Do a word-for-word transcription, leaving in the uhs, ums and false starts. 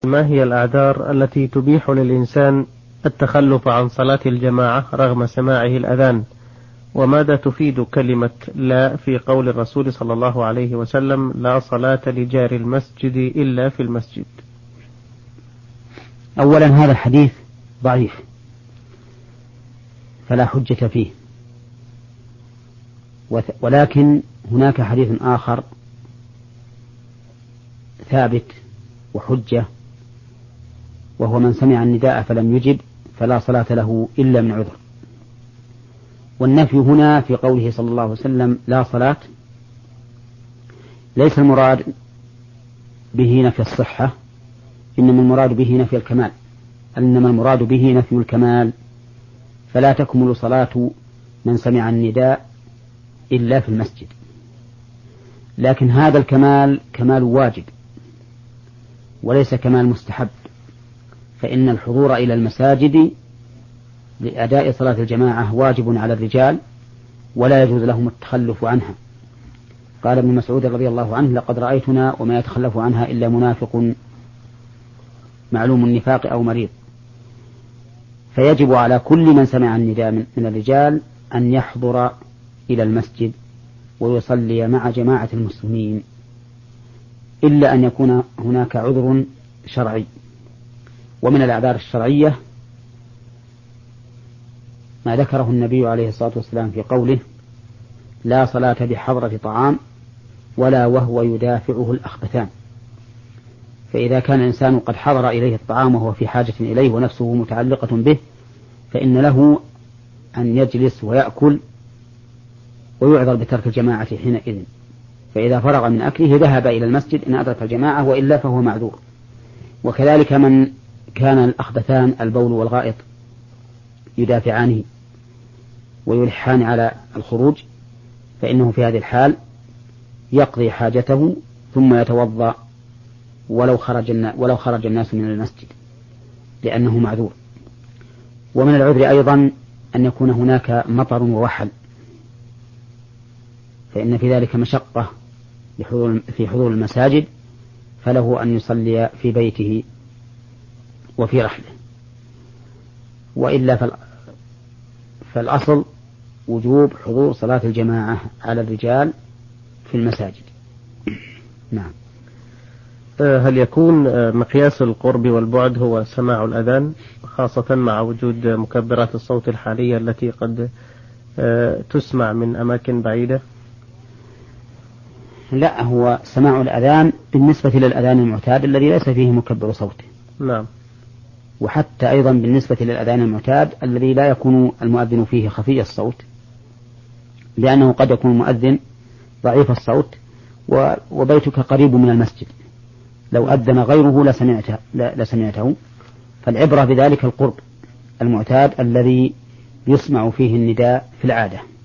ما هي الأعذار التي تبيح للإنسان التخلف عن صلاة الجماعة رغم سماعه الأذان؟ وماذا تفيد كلمة لا في قول الرسول صلى الله عليه وسلم: لا صلاة لجار المسجد إلا في المسجد؟ أولا هذا الحديث ضعيف فلا حجة فيه، ولكن هناك حديث آخر ثابت وحجة، وهو من سمع النداء فلم يجب فلا صلاة له إلا من عذر. والنفي هنا في قوله صلى الله عليه وسلم لا صلاة ليس المراد به نفي الصحة، إنما المراد به نفي الكمال، إنما المراد به نفي الكمال، فلا تكمل صلاة من سمع النداء إلا في المسجد. لكن هذا الكمال كمال واجب وليس كمال مستحب، فإن الحضور إلى المساجد لأداء صلاة الجماعة واجب على الرجال ولا يجوز لهم التخلف عنها. قال ابن مسعود رضي الله عنه: لقد رأيتنا وما يتخلف عنها إلا منافق معلوم النفاق أو مريض. فيجب على كل من سمع النداء من الرجال أن يحضر إلى المسجد ويصلي مع جماعة المسلمين، إلا أن يكون هناك عذر شرعي. ومن الأعذار الشرعية ما ذكره النبي عليه الصلاة والسلام في قوله: لا صلاة بحضرة طعام ولا وهو يدافعه الأخبثان. فإذا كان الإنسان قد حضر إليه الطعام وهو في حاجة إليه ونفسه متعلقة به، فإن له أن يجلس ويأكل ويعذر بترك الجماعة حينئذ. فإذا فرغ من أكله ذهب إلى المسجد إن أدرك الجماعة، وإلا فهو معذور. وكذلك من كان الأخبثان البول والغائط يدافعانه ويلحان على الخروج، فإنه في هذه الحال يقضي حاجته ثم يتوضأ ولو خرج ولو خرج الناس من المسجد لأنه معذور. ومن العذر أيضا أن يكون هناك مطر ووحل، فإن في ذلك مشقة في حضور المساجد، فله أن يصلي في بيته وفي رحله. وإلا فالأصل وجوب حضور صلاة الجماعة على الرجال في المساجد. نعم. هل يكون مقياس القرب والبعد هو سماع الأذان، خاصة مع وجود مكبرات الصوت الحالية التي قد تسمع من أماكن بعيدة؟ لا، هو سماع الأذان بالنسبة للأذان المعتاد الذي ليس فيه مكبر صوت. نعم. وحتى أيضا بالنسبة للأذان المعتاد الذي لا يكون المؤذن فيه خفي الصوت، لأنه قد يكون المؤذن ضعيف الصوت وبيتك قريب من المسجد، لو أذن غيره لسمعته, لسمعته. فالعبرة بذلك القرب المعتاد الذي يسمع فيه النداء في العادة.